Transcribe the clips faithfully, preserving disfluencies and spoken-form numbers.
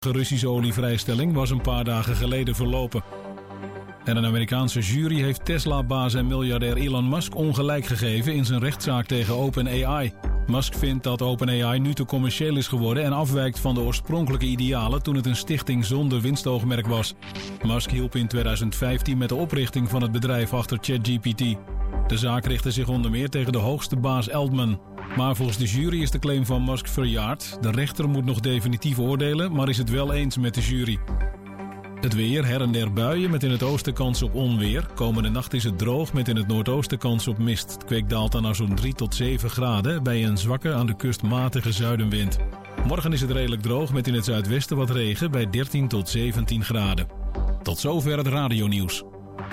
De Russische olievrijstelling was een paar dagen geleden verlopen. En een Amerikaanse jury heeft Tesla-baas en miljardair Elon Musk ongelijk gegeven in zijn rechtszaak tegen OpenAI. Musk vindt dat OpenAI nu te commercieel is geworden en afwijkt van de oorspronkelijke idealen toen het een stichting zonder winstoogmerk was. Musk hielp in tweeduizend vijftien met de oprichting van het bedrijf achter ChatGPT. De zaak richtte zich onder meer tegen de hoogste baas Altman. Maar volgens de jury is de claim van Musk verjaard. De rechter moet nog definitief oordelen, maar is het wel eens met de jury. Het weer, her en der buien met in het oosten kans op onweer. Komende nacht is het droog met in het noordoosten kans op mist. Het kwik daalt dan naar zo'n drie tot zeven graden bij een zwakke aan de kust matige zuidenwind. Morgen is het redelijk droog met in het zuidwesten wat regen bij dertien tot zeventien graden. Tot zover het radionieuws.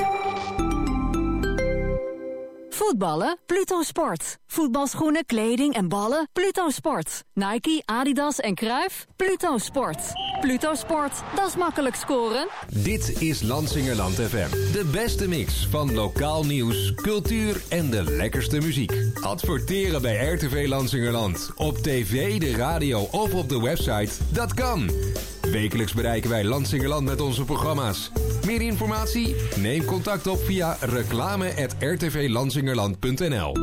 Voetballen? Pluto Sport. Voetbalschoenen, kleding en ballen? Pluto Sport. Nike, Adidas en Cruijff? Pluto Sport. Pluto Sport, dat is makkelijk scoren. Dit is Lansingerland F M. De beste mix van lokaal nieuws, cultuur en de lekkerste muziek. Adverteren bij R T V Lansingerland. Op tv, de radio of op de website. Dat kan. Wekelijks bereiken wij Lansingerland met onze programma's. Meer informatie? Neem contact op via reclame at r t v lansingerland punt n l.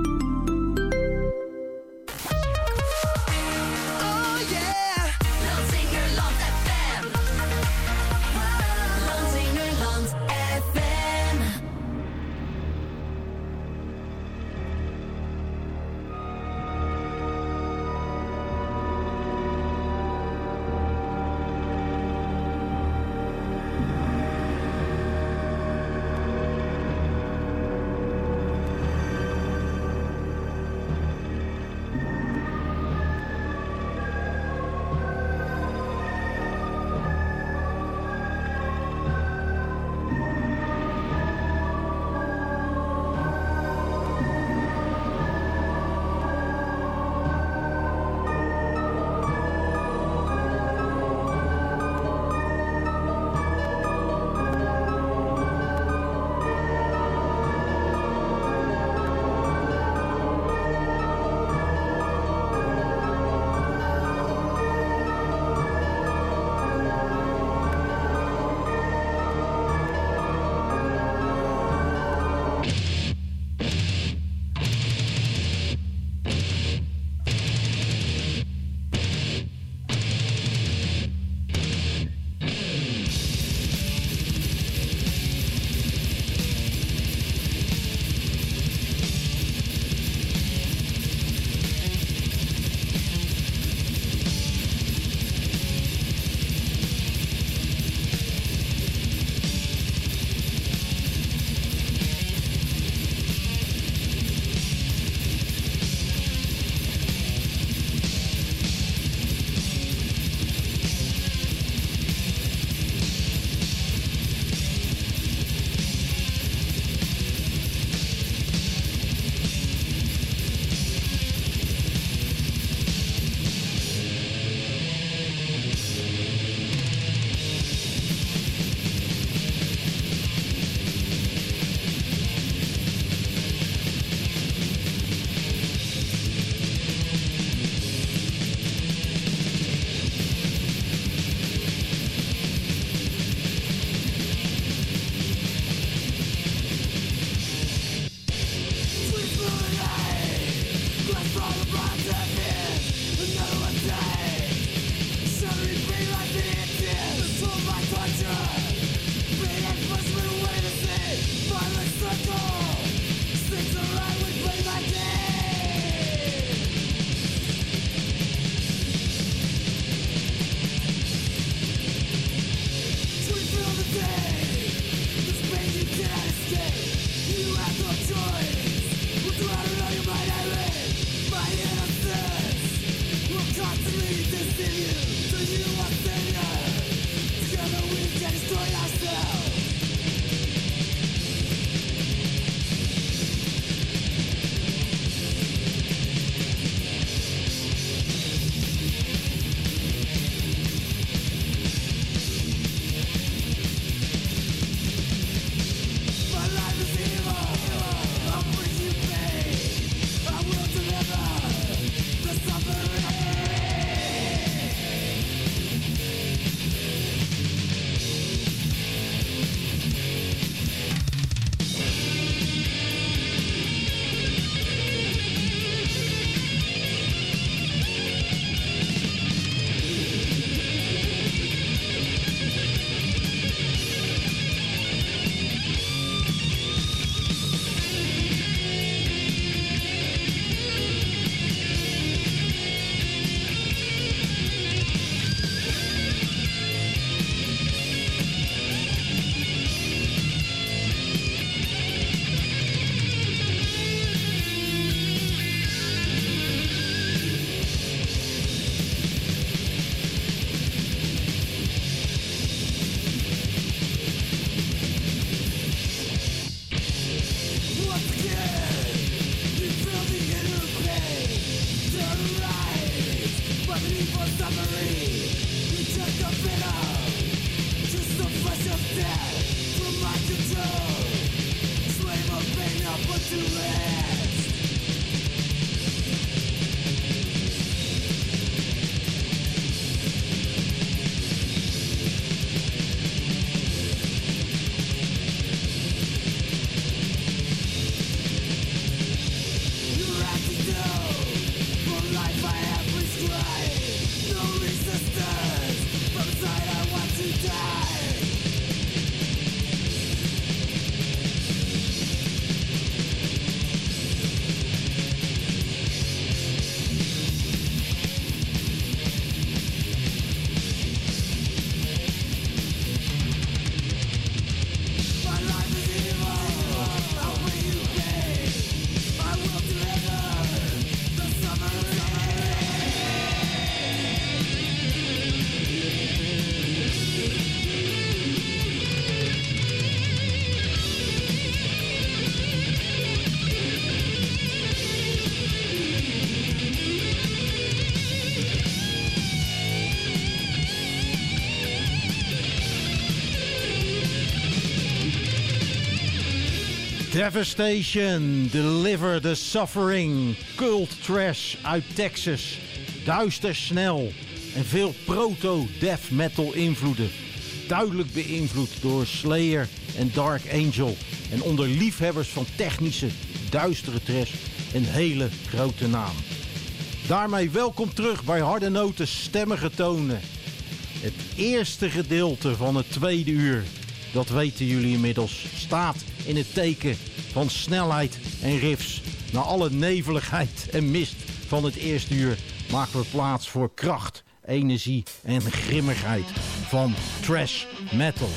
Devastation, Deliver the Suffering, cult trash uit Texas, duister snel en veel proto-death metal invloeden. Duidelijk beïnvloed door Slayer en Dark Angel en onder liefhebbers van technische, duistere trash een hele grote naam. Daarmee welkom terug bij Harde Noten Stemmige Tonen. Het eerste gedeelte van het tweede uur, dat weten jullie inmiddels, staat in het teken van snelheid en riffs. Na alle neveligheid en mist van het eerste uur maken we plaats voor kracht, energie en grimmigheid van trash metal.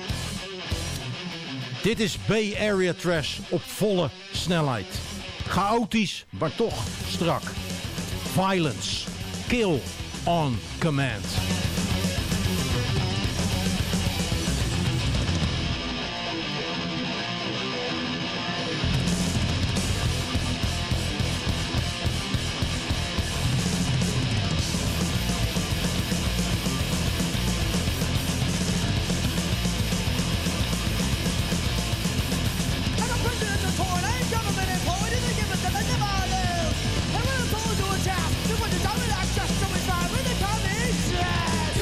Dit is Bay Area Trash op volle snelheid. Chaotisch, maar toch strak. Violence. Kill on command. Just so we find where the commission.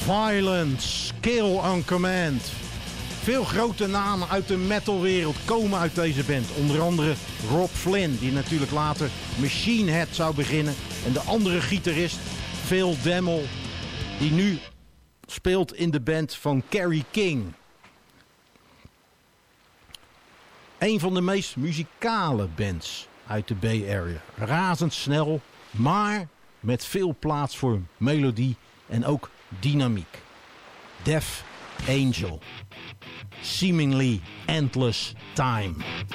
Violence, Kill on Command. Veel grote namen uit de metalwereld komen uit deze band. Onder andere Rob Flynn, die natuurlijk later Machine Head zou beginnen. En de andere gitarist, Phil Demmel, die nu speelt in de band van Kerry King. Een van de meest muzikale bands uit de Bay Area. Razendsnel, maar met veel plaats voor melodie en ook dynamiek. Death Angel. Seemingly Endless Time.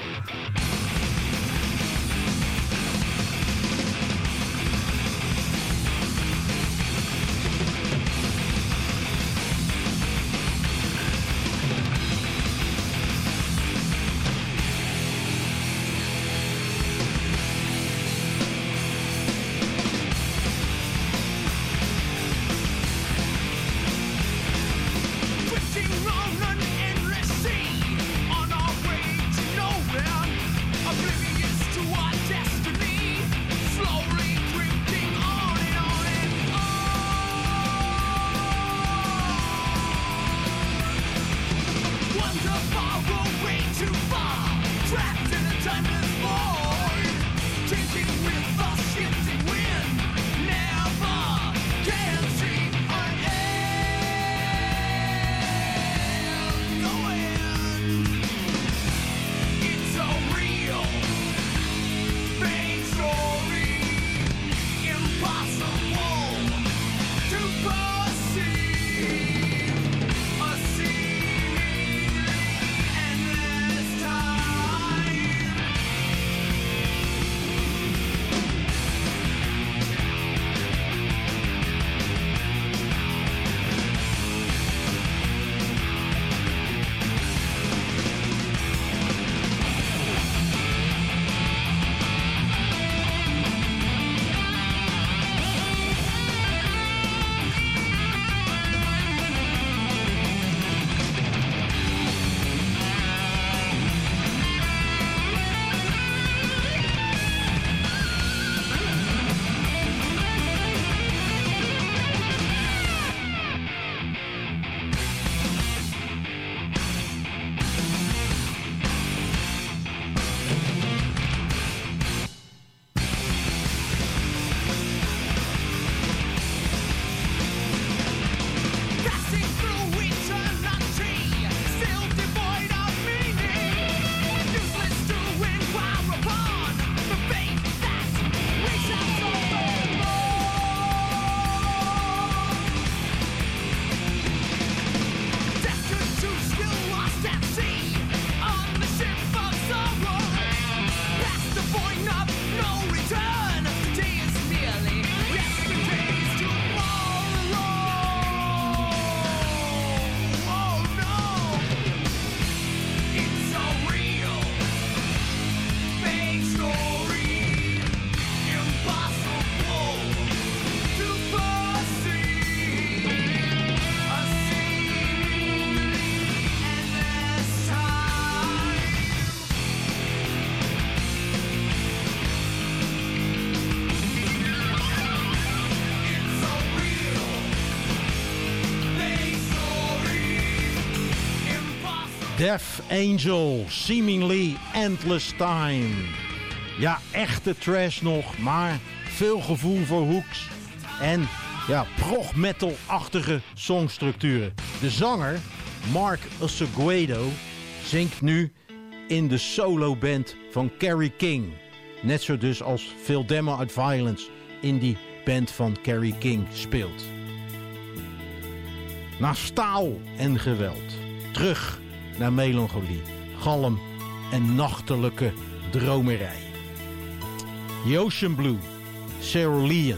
Death Angel, Seemingly Endless Time. Ja, echte trash nog, maar veel gevoel voor hooks en ja, prog metal-achtige songstructuren. De zanger, Mark Oseguedo, zingt nu in de soloband van Kerry King. Net zo dus als Phil Demmel uit Violence in die band van Kerry King speelt. Na staal en geweld, terug naar melancholie, galm en nachtelijke dromerij. The Ocean Blue, Cerulean.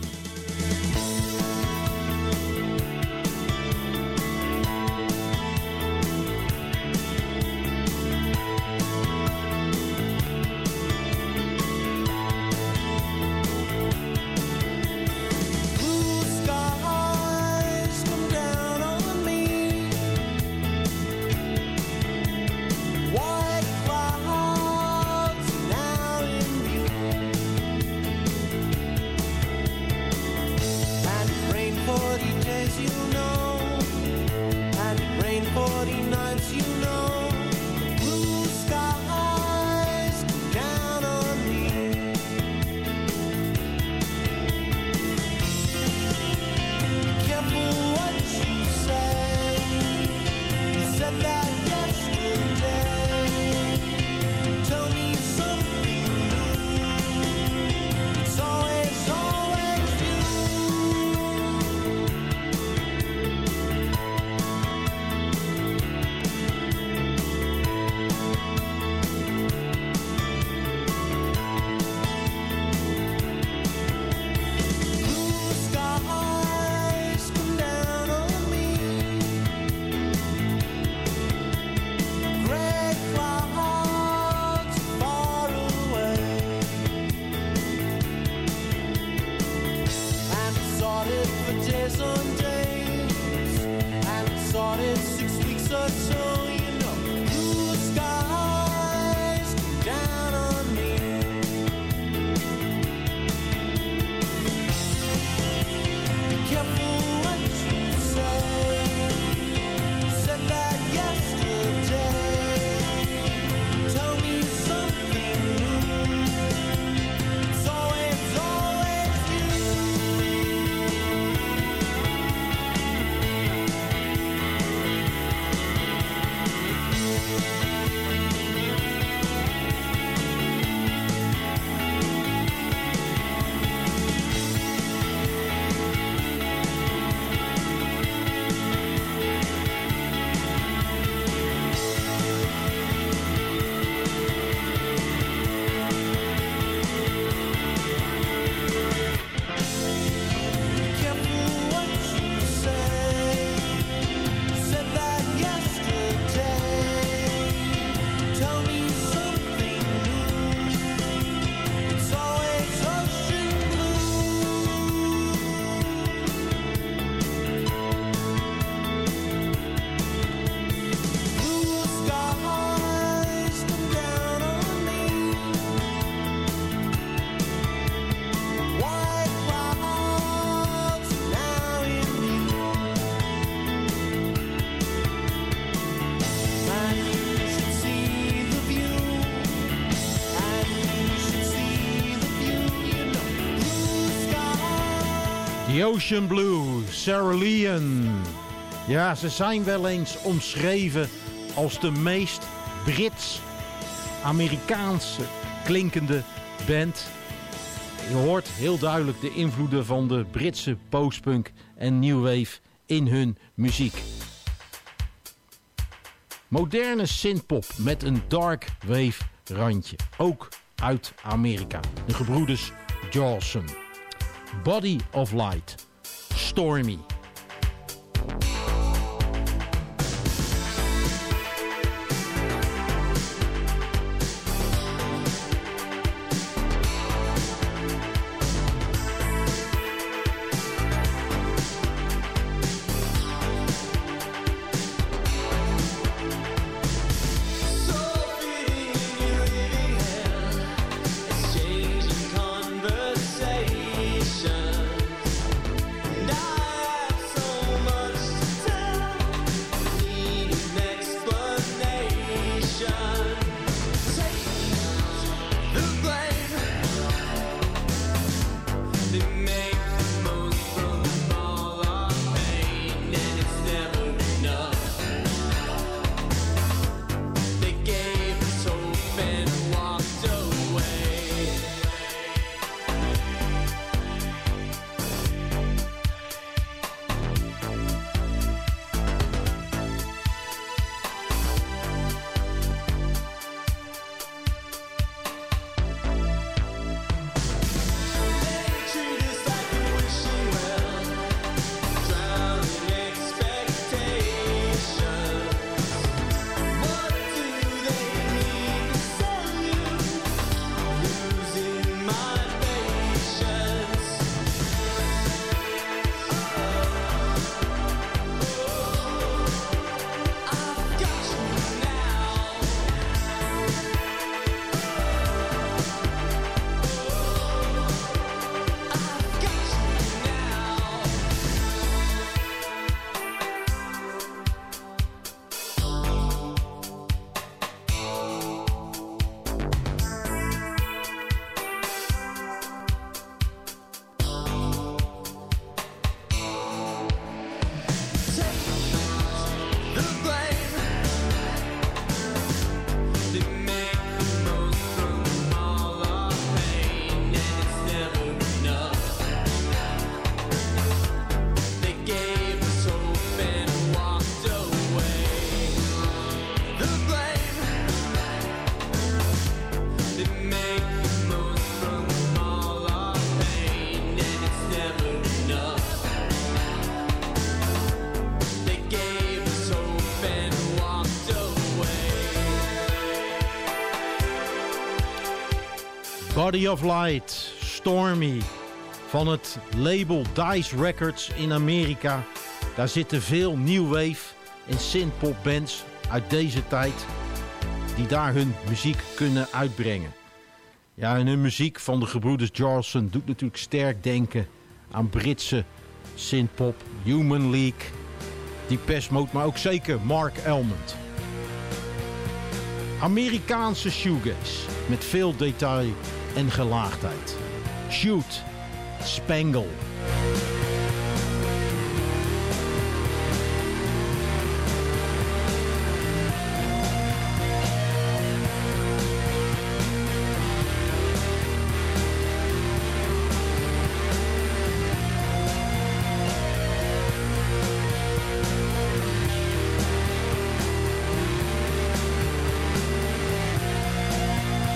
The Ocean Blue, Sarah Leon. Ja, ze zijn wel eens omschreven als de meest Brits-Amerikaanse klinkende band. Je hoort heel duidelijk de invloeden van de Britse postpunk en new wave in hun muziek. Moderne synthpop met een dark wave randje. Ook uit Amerika. De gebroeders Jawson. Body of Light. Stormy. Body of Light, Stormy, van het label Dice Records in Amerika. Daar zitten veel new wave en synthpop bands uit deze tijd die daar hun muziek kunnen uitbrengen. Ja, en hun muziek van de gebroeders Jawson doet natuurlijk sterk denken aan Britse synthpop, Human League, Depeche Mode, maar ook zeker Mark Almond. Amerikaanse shoegaze met veel detail en gelaagdheid. Shoot, Spangle.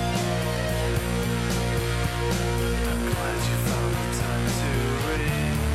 Glad you found the time to read.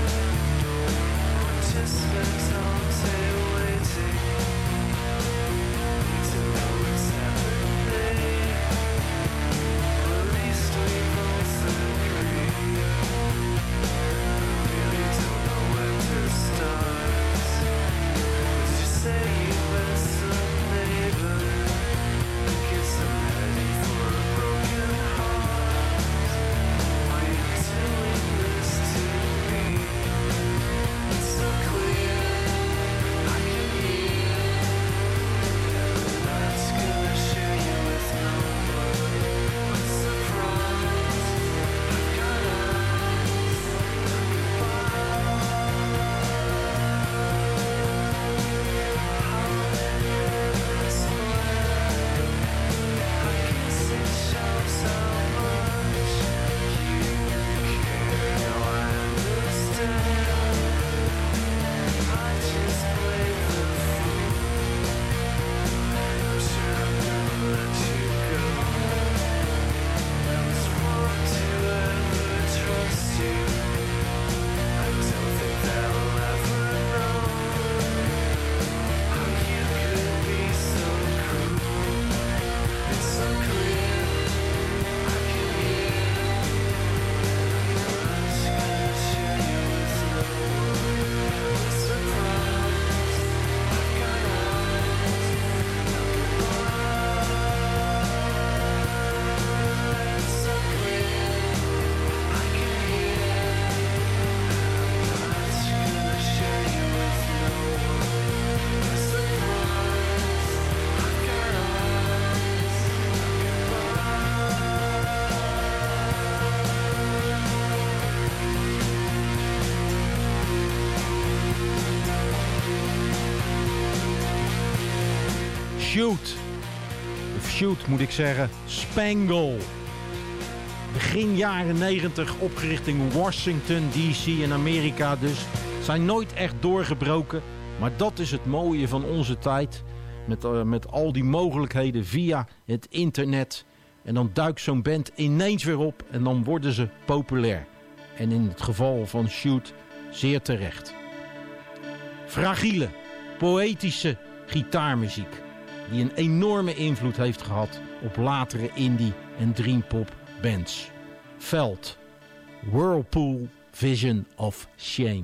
Shoot. Of Shoot moet ik zeggen. Spangle. Begin jaren negentig opgericht in Washington D C in Amerika dus. Zijn nooit echt doorgebroken. Maar dat is het mooie van onze tijd. Met, uh, met al die mogelijkheden via het internet. En dan duikt zo'n band ineens weer op. En dan worden ze populair. En in het geval van Shoot zeer terecht. Fragiele, poëtische gitaarmuziek. Die een enorme invloed heeft gehad op latere indie en dreampop bands. Veld. Whirlpool Vision of Shame.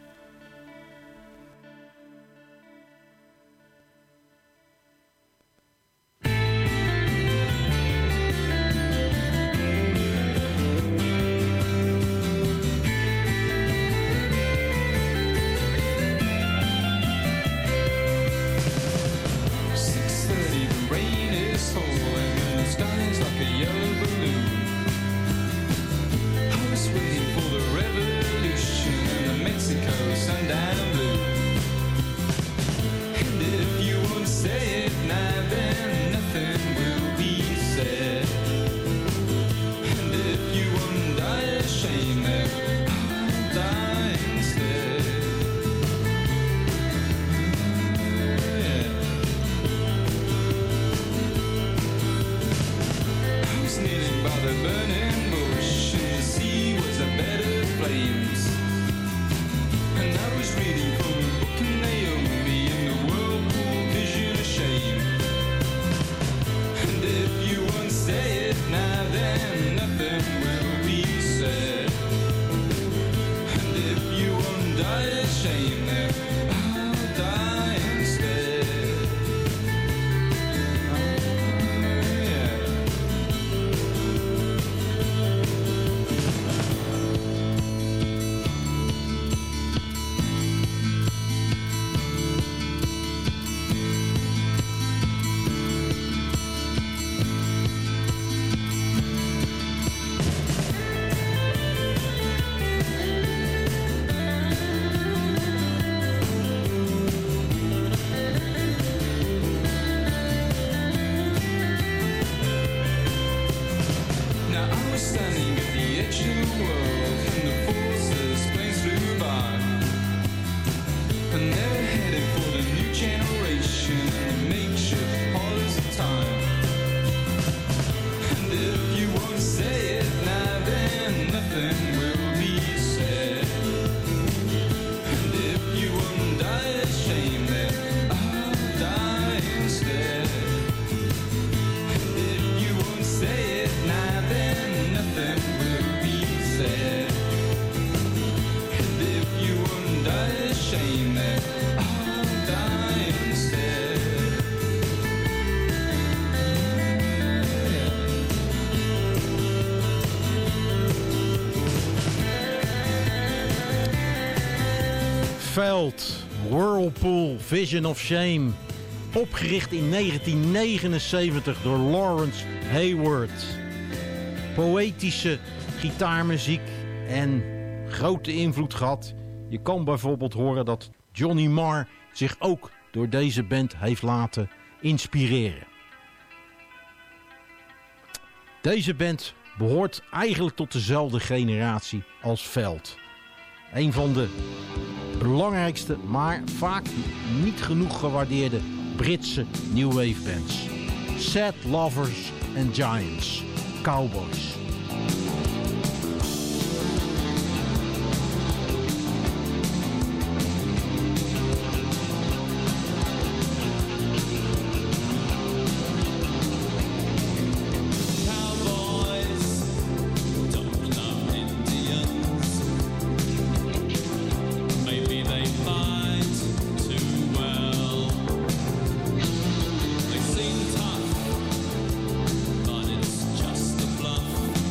Veld, Whirlpool, Vision of Shame. Opgericht in negentien negenenzeventig door Lawrence Hayward. Poëtische gitaarmuziek en grote invloed gehad. Je kan bijvoorbeeld horen dat Johnny Marr zich ook door deze band heeft laten inspireren. Deze band behoort eigenlijk tot dezelfde generatie als Veld. Een van de belangrijkste, maar vaak niet genoeg gewaardeerde Britse new wave bands. Sad Lovers and Giants, Cowboys. But it's just a bluff.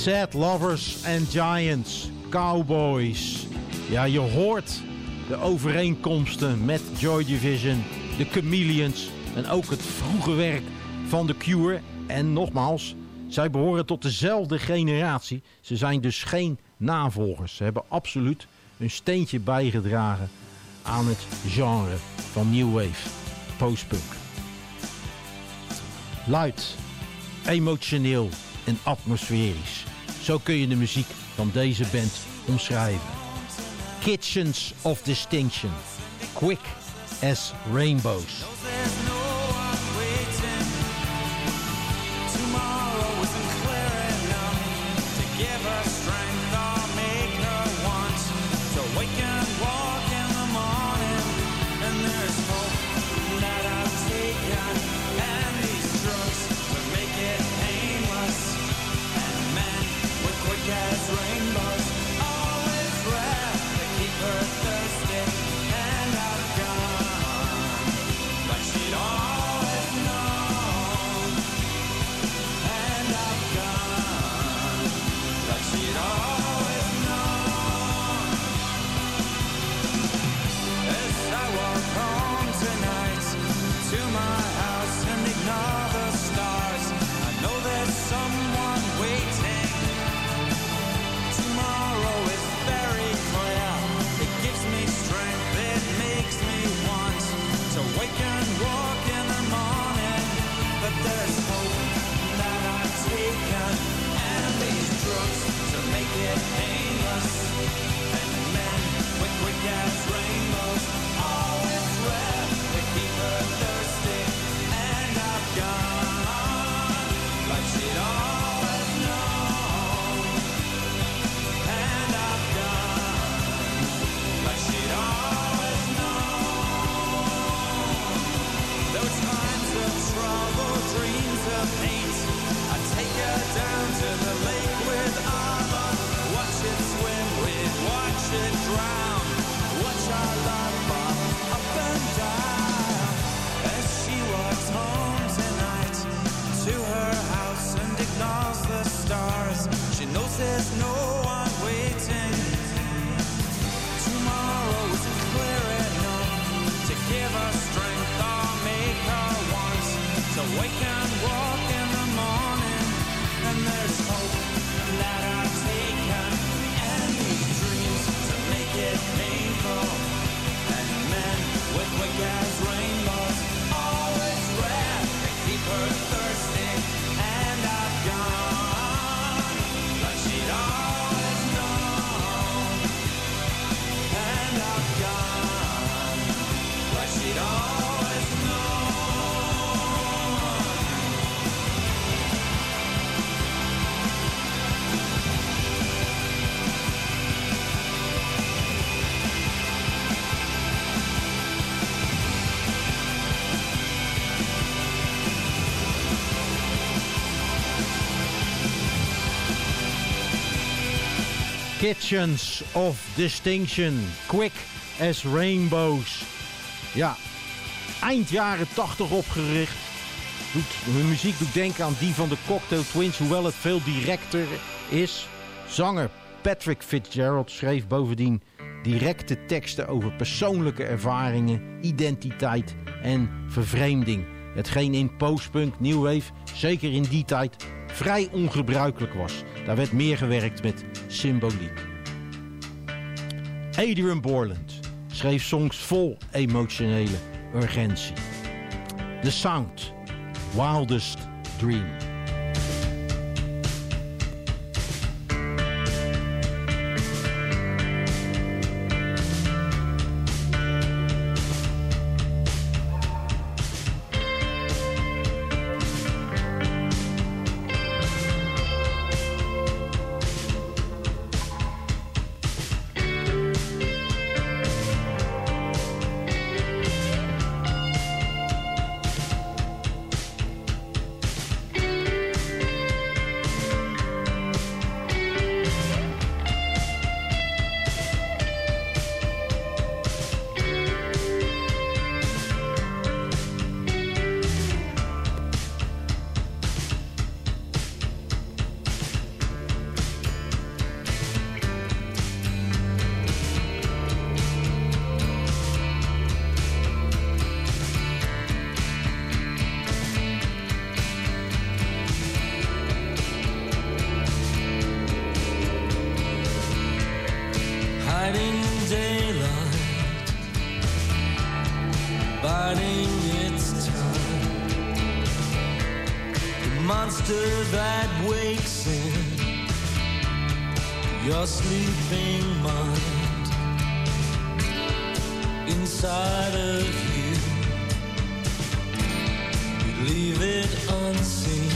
Sad Lovers and Giants, Cowboys. Ja, je hoort de overeenkomsten met Joy Division, de Chameleons en ook het vroege werk van The Cure. En nogmaals, zij behoren tot dezelfde generatie. Ze zijn dus geen navolgers. Ze hebben absoluut een steentje bijgedragen aan het genre van New Wave, postpunk. Luid, emotioneel en atmosferisch. Zo kun je de muziek van deze band omschrijven. Kitchens of Distinction, quick as rainbows. Kitchens of Distinction, quick as rainbows. Ja, eind jaren tachtig opgericht. Doet, hun muziek doet denken aan die van de Cocktail Twins, hoewel het veel directer is. Zanger Patrick Fitzgerald schreef bovendien directe teksten over persoonlijke ervaringen, identiteit en vervreemding. Hetgeen in postpunk, new wave, zeker in die tijd, vrij ongebruikelijk was. Daar werd meer gewerkt met symboliek. Adrian Borland schreef songs vol emotionele urgentie. The Sound, Wildest Dream. biding its time. The monster that wakes in your sleeping mind, inside of you, you leave it unseen.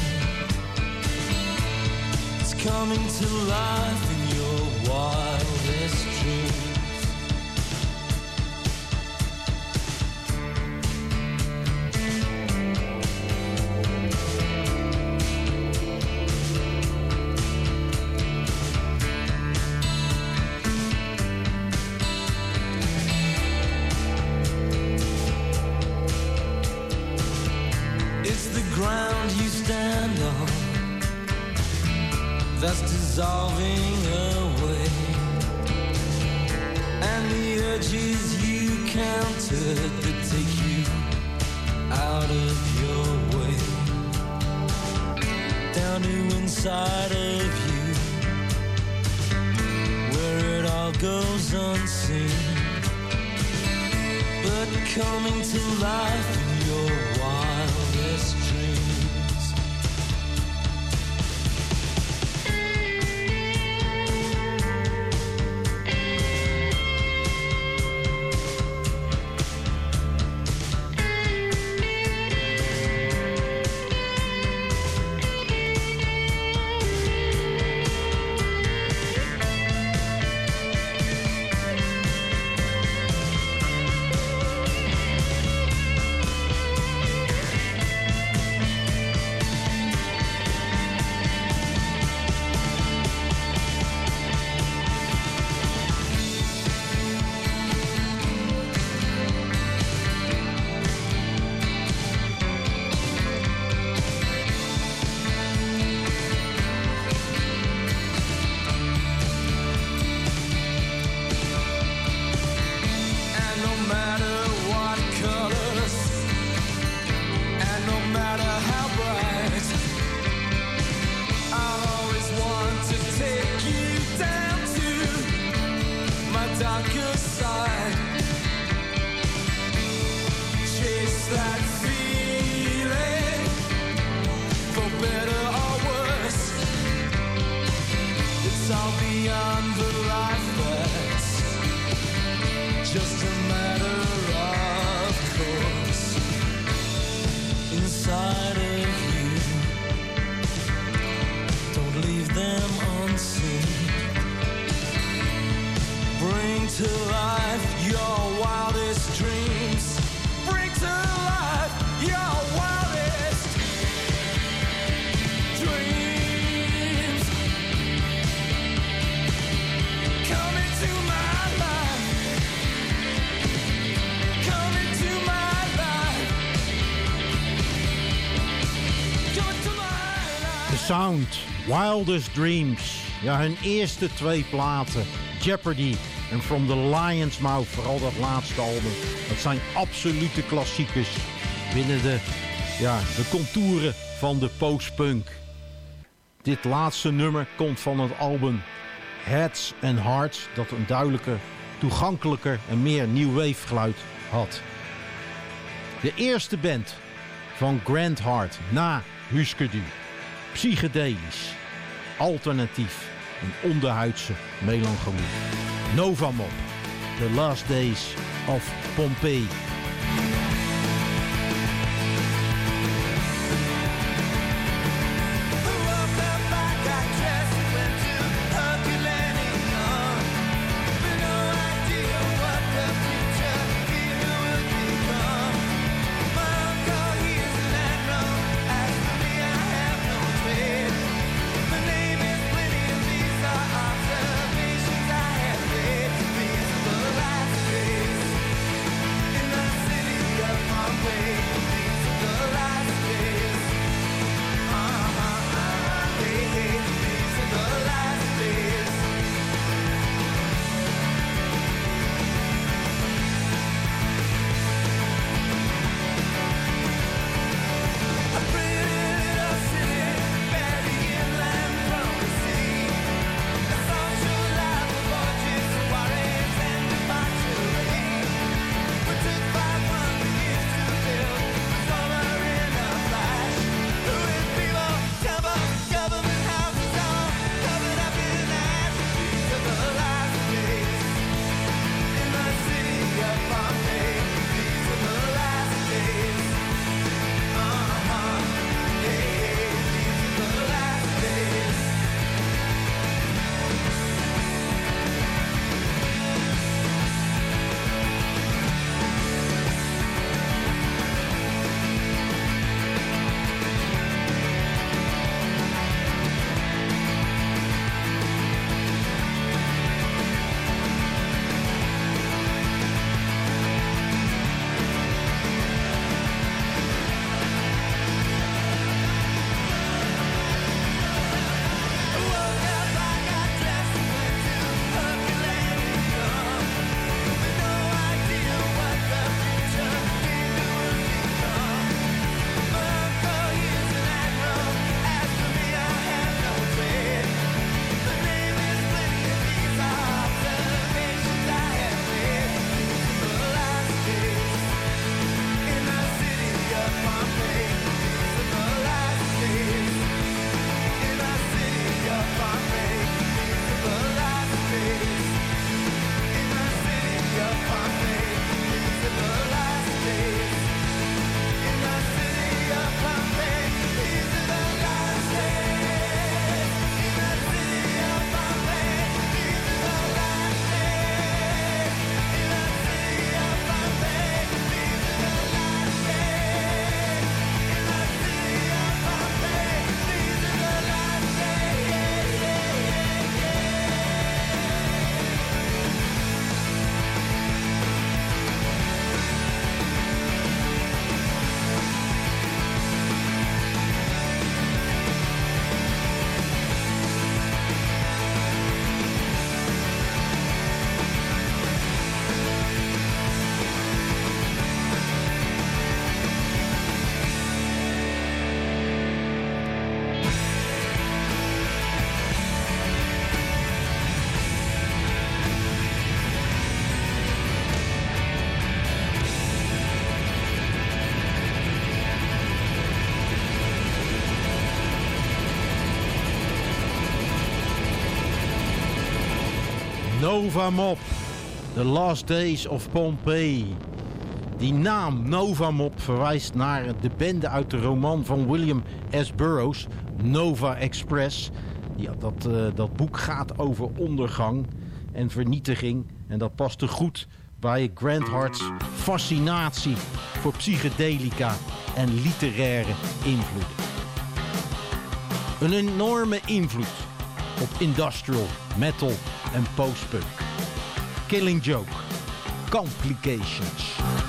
It's coming to life in your wildest dreams. That's dissolving away, and the urges you countered that take you out of your way, down to inside of you, where it all goes unseen, but coming to life in your wildest dreams. Sound, Wildest Dreams. Ja, hun eerste twee platen, Jeopardy en From the Lion's Mouth, vooral dat laatste album. Dat zijn absolute klassiekers binnen de, ja, de contouren van de postpunk. Dit laatste nummer komt van het album Heads and Hearts, dat een duidelijker, toegankelijker en meer new wave geluid had. De eerste band van Grand Heart na Husker Du. Psychedelisch, alternatief en onderhuidse melancholie. Novamol, The Last Days of Pompeii. In the Nova Mob, The Last Days of Pompeii. Die naam Nova Mob verwijst naar de bende uit de roman van William S. Burroughs, Nova Express. Die, dat, uh, dat boek gaat over ondergang en vernietiging. En dat paste goed bij Grant Hart's fascinatie voor psychedelica en literaire invloeden. Een enorme invloed op industrial, metal en postpunk. Killing Joke, Complications.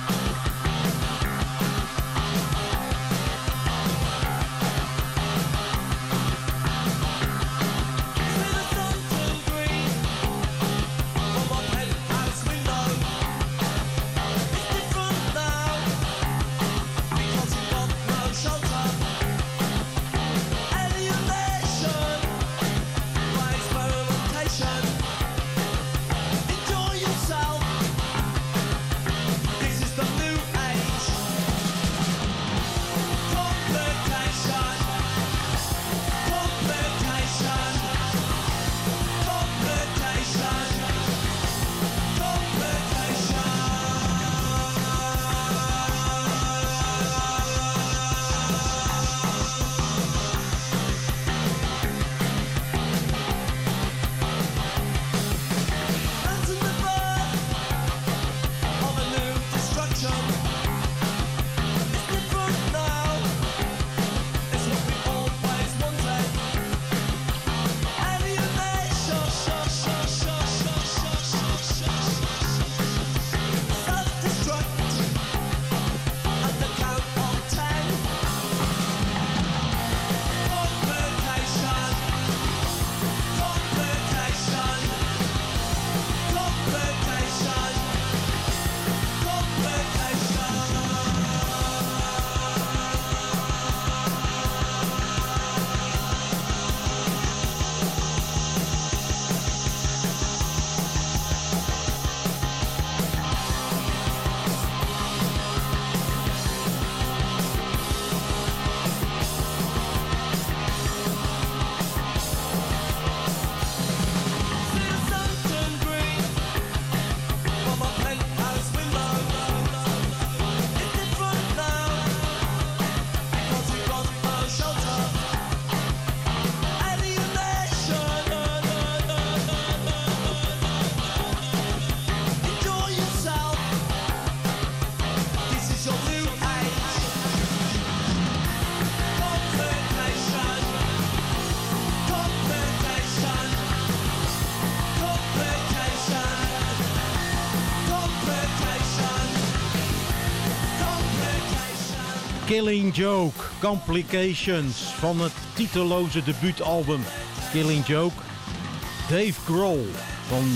Killing Joke, Complications van het titeloze debuutalbum Killing Joke. Dave Grohl van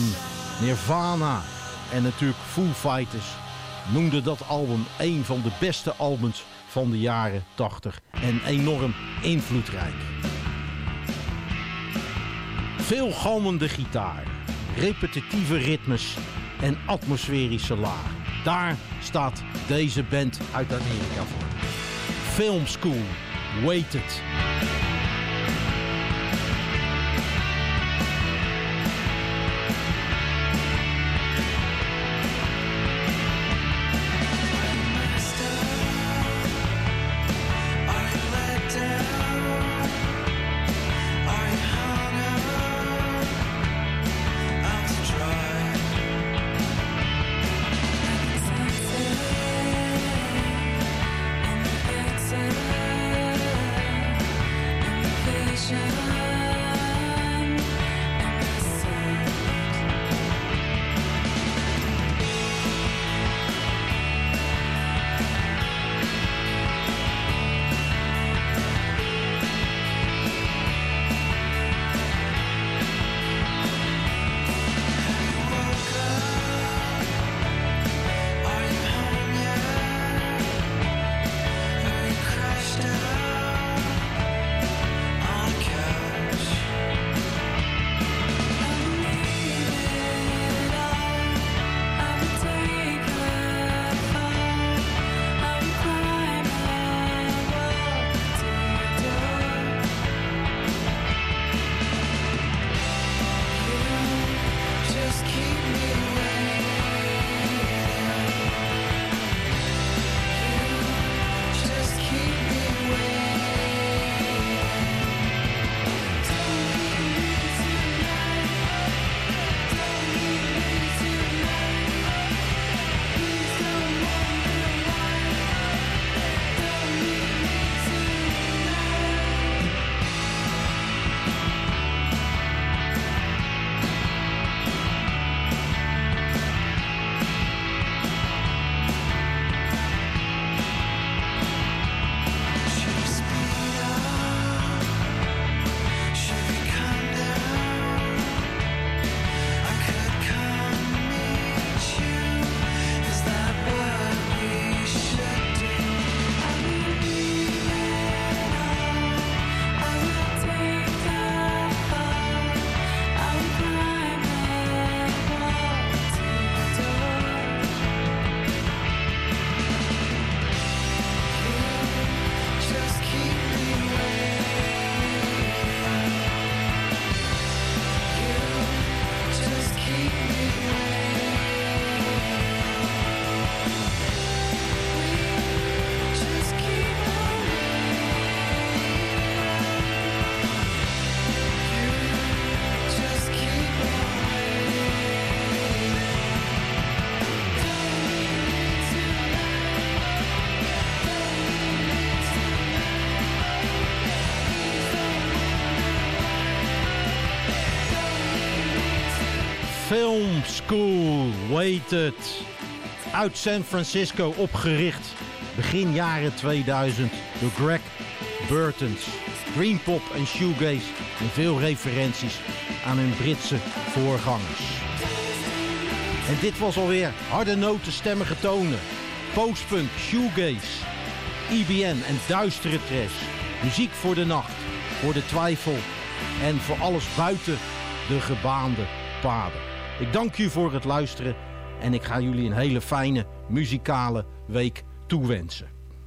Nirvana en natuurlijk Foo Fighters noemde dat album een van de beste albums van de jaren tachtig en enorm invloedrijk. Veel galmende gitaar, repetitieve ritmes en atmosferische lagen. Daar staat deze band uit Amerika voor. Film School, Waited. Film School Waited. Uit San Francisco opgericht. Begin jaren tweeduizend door Greg Burtons. Dreampop en shoegaze en veel referenties aan hun Britse voorgangers. En dit was alweer harde noten, stemmige tonen. Postpunk, shoegaze, I B M en duistere trash. Muziek voor de nacht, voor de twijfel en voor alles buiten de gebaande paden. Ik dank u voor het luisteren en ik ga jullie een hele fijne muzikale week toewensen.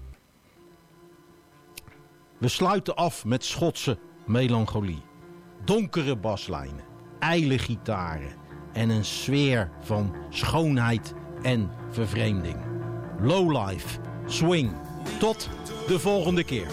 We sluiten af met Schotse melancholie. Donkere baslijnen, ijle gitaren en een sfeer van schoonheid en vervreemding. Lowlife, swing. Tot de volgende keer.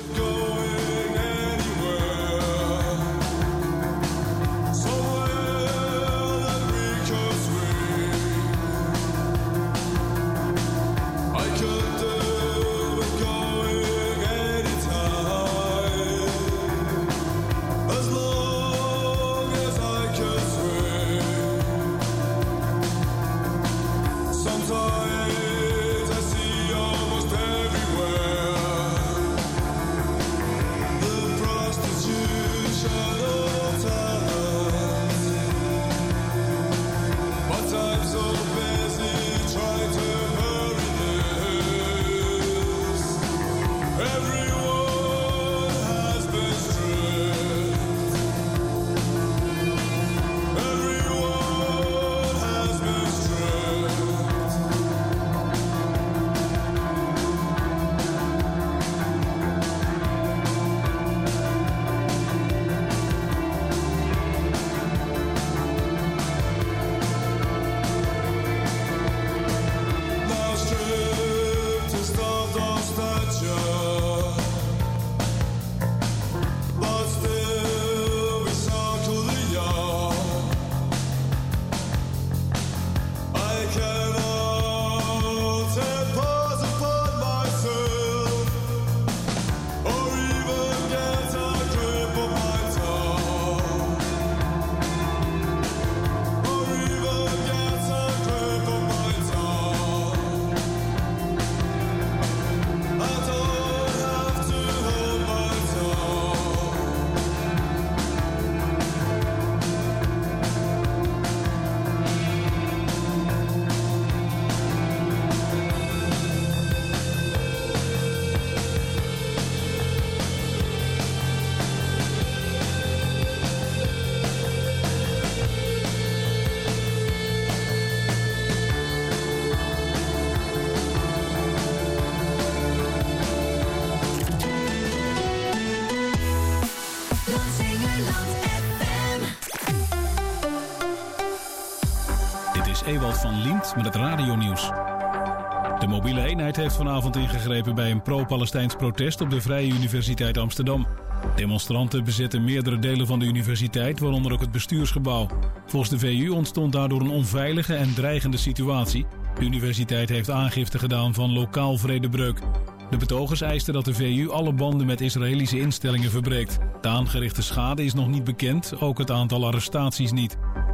Ewald van Liemt met het radionieuws. De mobiele eenheid heeft vanavond ingegrepen bij een pro-Palestijns protest op de Vrije Universiteit Amsterdam. Demonstranten bezetten meerdere delen van de universiteit, waaronder ook het bestuursgebouw. Volgens de V U ontstond daardoor een onveilige en dreigende situatie. De universiteit heeft aangifte gedaan van lokaal vredebreuk. De betogers eisten dat de V U alle banden met Israëlische instellingen verbreekt. De aangerichte schade is nog niet bekend, ook het aantal arrestaties niet.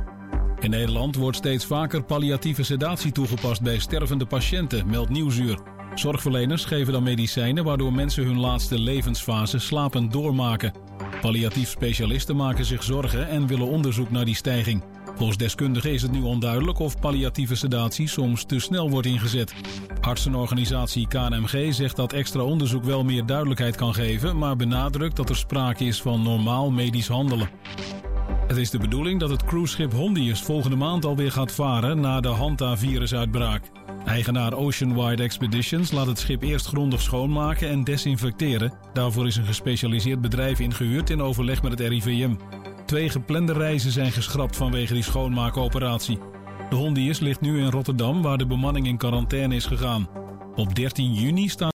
In Nederland wordt steeds vaker palliatieve sedatie toegepast bij stervende patiënten, meldt Nieuwsuur. Zorgverleners geven dan medicijnen waardoor mensen hun laatste levensfase slapend doormaken. Palliatief specialisten maken zich zorgen en willen onderzoek naar die stijging. Volgens deskundigen is het nu onduidelijk of palliatieve sedatie soms te snel wordt ingezet. Artsenorganisatie K N M G zegt dat extra onderzoek wel meer duidelijkheid kan geven, maar benadrukt dat er sprake is van normaal medisch handelen. Het is de bedoeling dat het cruiseschip Hondius volgende maand alweer gaat varen na de Hanta-virusuitbraak. Eigenaar Oceanwide Expeditions laat het schip eerst grondig schoonmaken en desinfecteren. Daarvoor is een gespecialiseerd bedrijf ingehuurd in overleg met het R I V M. Twee geplande reizen zijn geschrapt vanwege die schoonmaakoperatie. De Hondius ligt nu in Rotterdam, waar de bemanning in quarantaine is gegaan. Op dertien juni staat